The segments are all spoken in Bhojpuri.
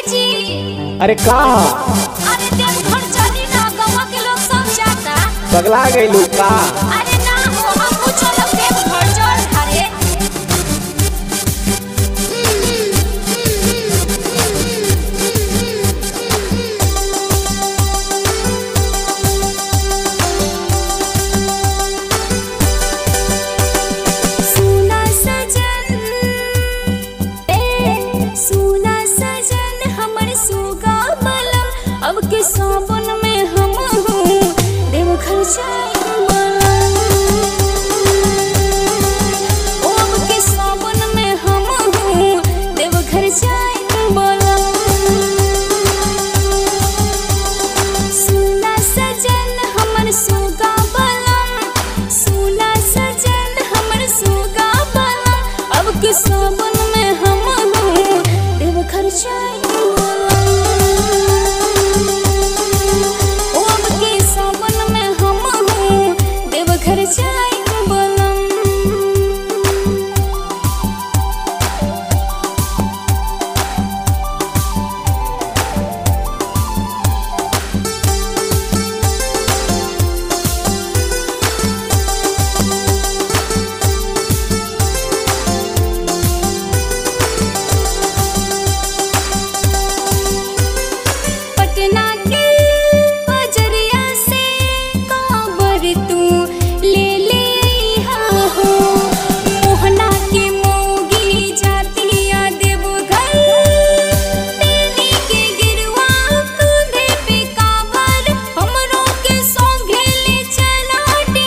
जी। अरे का अरे देवघर चली ना, गाँव के लोग सब जाता। पगला गई का? अरे ना हो, हमहू चलब देवघर जल ढारे। सुना सजन, सुना सजन हमर सुगा बलम, अब के सावन में हम देवघर जाएं बलम। ओ अब के सावन में हम देवघर जाएं बलम। सुना सजन हमर सुगा बलम, सुना सजन हमर सुगा बलम, अब के सावन में हम देवघर जाएं बलम। ओ अब के सावन में हम देवघर जाएं बलम। पटना के बजरिया से कांवर तू ले ले अइहा हो, मोहना के मोगी जातिया देवघर, तेरी के गिरवा कंधे पे कांवर, हमरो के संगे ले चला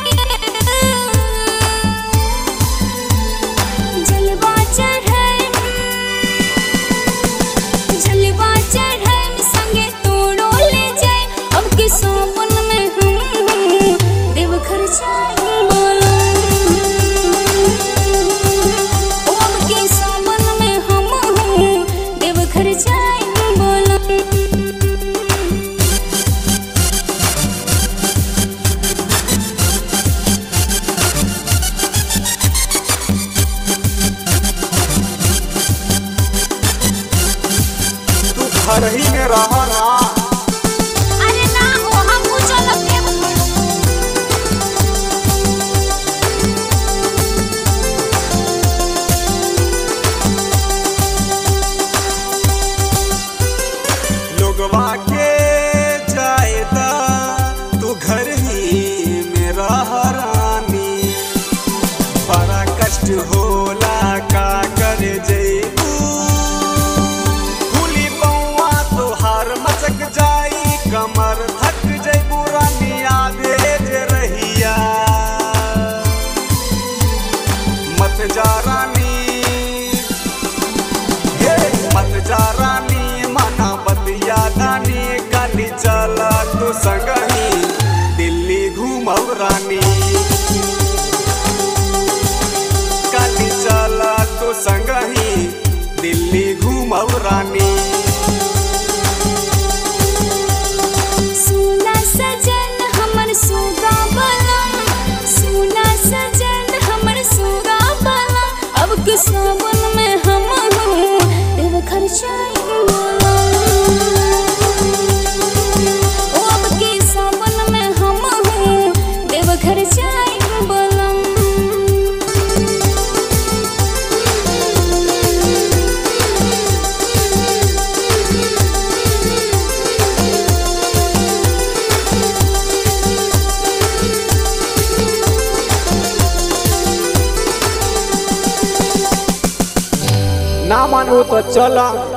जलवा चढ़ाई, जलवा चढ़ाई संगे तोड़ो ले जाए, अब के सावन में हम देवघर जाएं बलम। ओ अब के सावन में हम देवघर जाएं बलम। तू घर ही में रह ना। अरे ना हो, हमहू चलब देवघर। लोगवा के जायदा तू घर ही में रह रानी, बड़ा कष्ट होला का कर जैबू, फूली बउआ तोहार मचक जाई, कमर थक जैबू रानी, आधे जे रहिया मत जा रानी, हे मत जा रानी, मना बतिया दानी, काली चला तू संगही दिल्ली घूमब रानी, काली चला तू संगही दिल्ली घूमब रानी। सुना सजन हमर सुगा बलम, सुना सजन हमर सुगा बलम, अब के सावन में हम देवघर जाएं बलम। ओ अब के सावन में हम देवघर जाएं बलम। ना मानू तो चला